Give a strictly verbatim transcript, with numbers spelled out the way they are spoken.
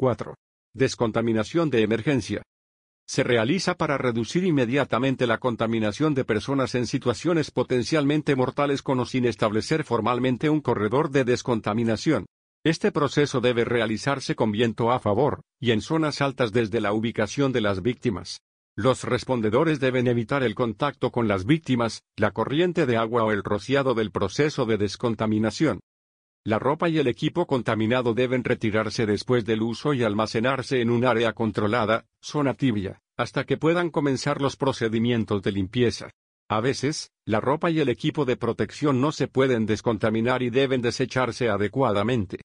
cuatro. Descontaminación de emergencia. Se realiza para reducir inmediatamente la contaminación de personas en situaciones potencialmente mortales con o sin establecer formalmente un corredor de descontaminación. Este proceso debe realizarse con viento a favor, y en zonas altas desde la ubicación de las víctimas. Los respondedores deben evitar el contacto con las víctimas, la corriente de agua o el rociado del proceso de descontaminación. La ropa y el equipo contaminado deben retirarse después del uso y almacenarse en un área controlada, zona tibia, hasta que puedan comenzar los procedimientos de limpieza. A veces, la ropa y el equipo de protección no se pueden descontaminar y deben desecharse adecuadamente.